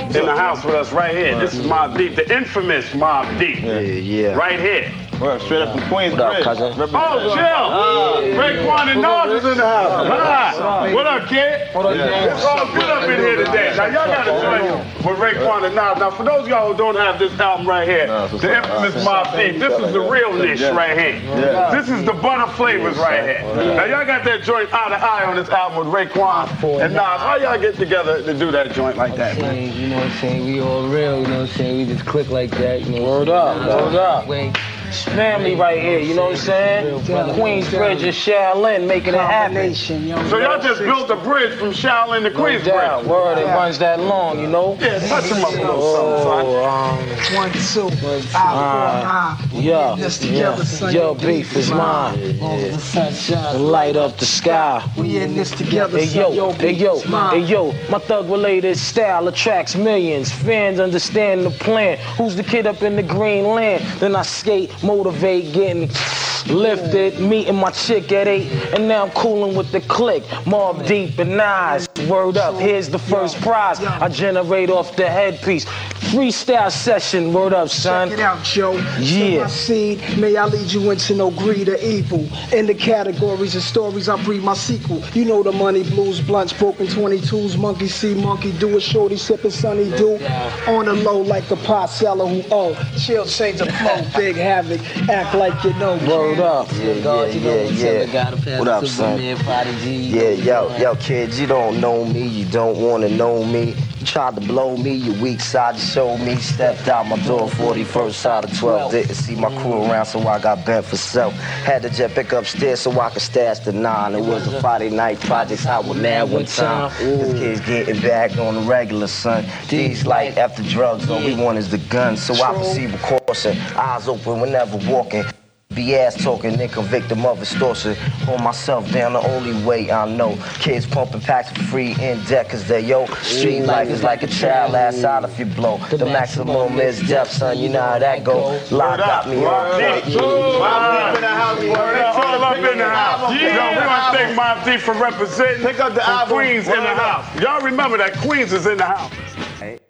in the house with us right here. This is Mobb Deep, the infamous Mobb Deep. Yeah. Right here. Well, straight up from Queens. What up, cousin? Oh, Jill! Raekwon and Nas is in the house. Hi. What up, kid? What up, James? It's all good up in here today. Now, y'all got to join with Raekwon and Nas. Now, for those of y'all who don't have this album right here, the infamous Mobb Deep, this is the real niche right here. This is the butter flavors right here. Now, y'all got that joint Eye to Eye on this album with Raekwon and Nas. How y'all get together to do that joint like that, man? You know what I'm saying? We all real, you know what I'm saying? We just click like that, you know. Word up. It's family right here, you know what I'm saying? Queensbridge and Shaolin making it happen. So y'all just built a bridge from Shaolin to Queensbridge. Word, it runs that long, you know? Yeah, touch him up a little something, 1, 2, Your beef is mine. Light up the sky. We in this together. Hey yo, my thug-related style attracts millions. Fans understand the plan. Who's the kid up in the green land? Then I skate, motivate, getting lifted, meeting my chick at 8, and now I'm cooling with the click. Mobb Deep and Nas. Word up, here's the first prize. I generate off the headpiece. Freestyle session, word up, son. Check it out, Joe. Yeah. So my seed, may I lead you into no greed or evil. In the categories and stories, I breed my sequel. You know the money, blues, blunts, broken 22s, monkey see, monkey do it, shorty sipping sunny do. On the low like the pot seller who owe. Chill, change the flow, big havoc, act like you know. Word up. Yeah. What up, son? Yeah, yo, kids, you don't know me, you don't wanna know me. You tried to blow me, your weak side you showed me. Stepped out my door, 41st side of 12. Didn't see my crew around, so I got bent for self. Had to jet back upstairs so I could stash the 9. It was a Friday night projects, I was mad one time. This kid's getting back on the regular, son. These like after drugs, all we want is the gun. So I proceed with caution, eyes open whenever walking. Be ass talking, then convict them of extortion. Hold myself down the only way I know. Kids pumping packs for free in debt, cause they street life is like a child ass out if you blow. The maximum is death, son, you know how that go. Lock got me on. Mobb in the house. All up in the house. Yo, we want to thank Mobb Deep for representing. Pick up the Queens in the house. Y'all remember that Queens is in the house.